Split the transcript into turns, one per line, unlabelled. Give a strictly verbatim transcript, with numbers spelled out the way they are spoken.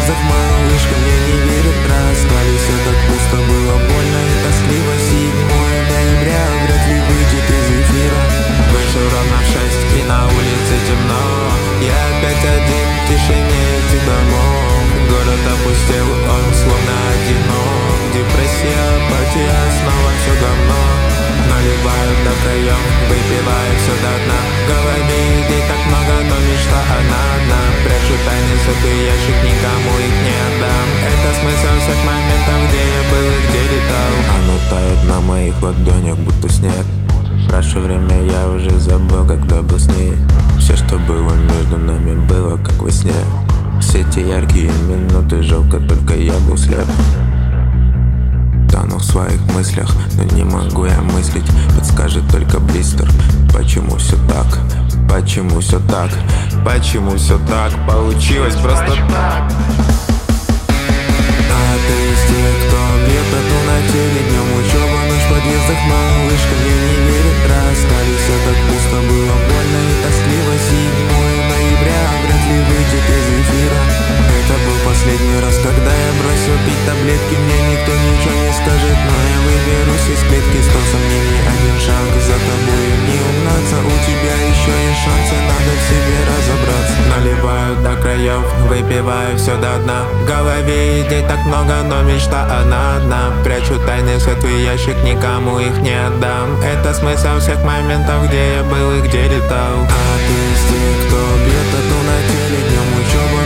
подъездах малышка мне не верит. Расстались, все так пусто, было больно и тоскливо. Седьмое ноября вряд ли выйдет из эфира. Вышел ровно в шесть и на улице темно. Я опять один в тишине иду домой. Город опустел, он словно одинок. Депрессия, апатия, снова все говно. Наливаю до краев, выпиваю все до дна. В голове идей так много, но мечта она одна. Прячу тайны в сотый ящик, никому их не отдам. Это смысл всех моментов, где я был и где летал. Оно тает на моих ладонях, будто снег. Прошло время, я уже забыл, когда был с ней. Все, что было между нами, было как во сне. Все те яркие минуты, жалко, только я был слеп. Тону в своих мыслях, но не могу я мыслить. Подскажет только блистер. Почему все так? Почему все так? Почему все так? Получилось просто так. А ты из тех, кто бьет тату на теле. Днем учеба, ночь в подъездах малышка мне не верит. Расстались, все так пусто, было больно и тоскливо. Седьмое ноября вряд ли выйдет из эфира. Это был последний раз, когда я бросил пить таблетки. Мне никто ничего не скажет, но я выберусь из клетки. Сто сомнений, один шаг за тобой не угнаться. У тебя еще есть шансы, надо в себе разобраться. Наливаю до краев, выпиваю все до дна. В голове идей так много, но мечта одна одна. Прячу тайны в сотый ящик, никому их не отдам. Это смысл всех моментов, где я был и где летал. А ты из тех, кто бьет тату на теле. Днем учеба,